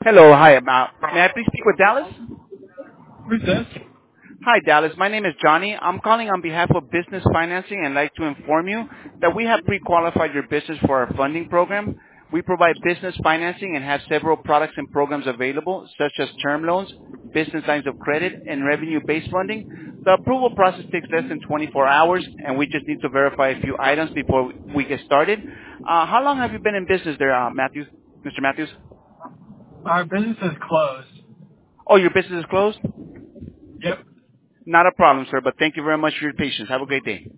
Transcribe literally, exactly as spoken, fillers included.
Hello, hi. Uh, may I please speak with Dallas? Who's this? Hi, Dallas. My name is Johnny. I'm calling on behalf of Business Financing and like to inform you that we have pre-qualified your business for our funding program. We provide business financing and have several products and programs available, such as term loans, business lines of credit, and revenue-based funding. The approval process takes less than twenty-four hours, and we just need to verify a few items before we get started. Uh, how long have you been in business there, uh, Matthews, Mister Matthews? Our business is closed. Oh, your business is closed? Yep. Not a problem, sir, but thank you very much for your patience. Have a great day.